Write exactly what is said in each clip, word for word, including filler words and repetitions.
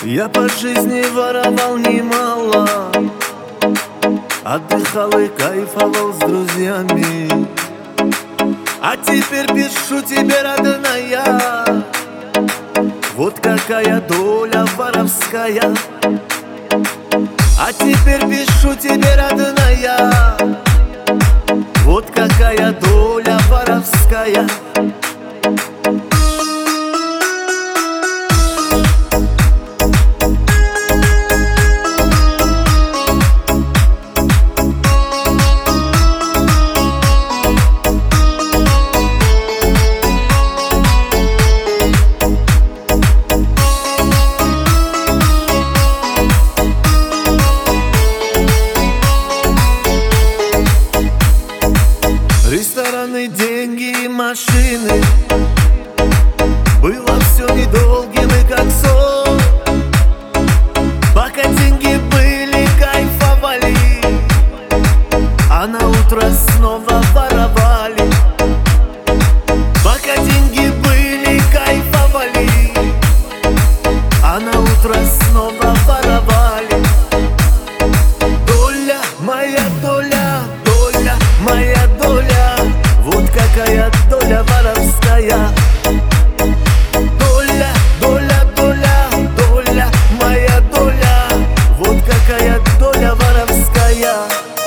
Я по жизни воровал немало, отдыхал и кайфовал с друзьями. А теперь пишу тебе, родная, вот какая доля воровская. А теперь пишу тебе, родная, вот какая доля воровская. Рестораны, деньги и машины, было все недолгим и как сон. Пока деньги были, кайфовали, а на утро снова воровали. Пока деньги были, кайфовали, а на утро снова воровали. Доля, моя доля, доля, моя доля, вот какая доля воровская. Доля, доля, доля, доля, моя доля, вот какая доля воровская.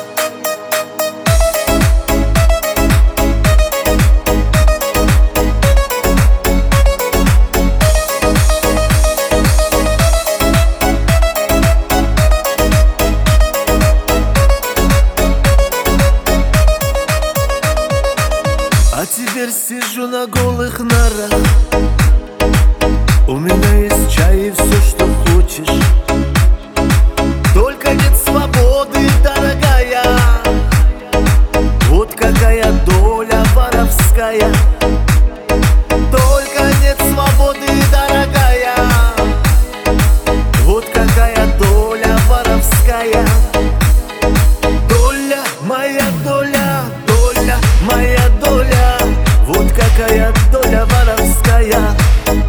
А теперь сижу на голых нарах, у меня есть чай и все, что хочешь, только нет свободы, дорогая. Вот какая доля воровская. Только нет свободы, дорогая. Вот какая доля воровская. Доля, моя доля, доля, моя доля, вот какая доля воровская.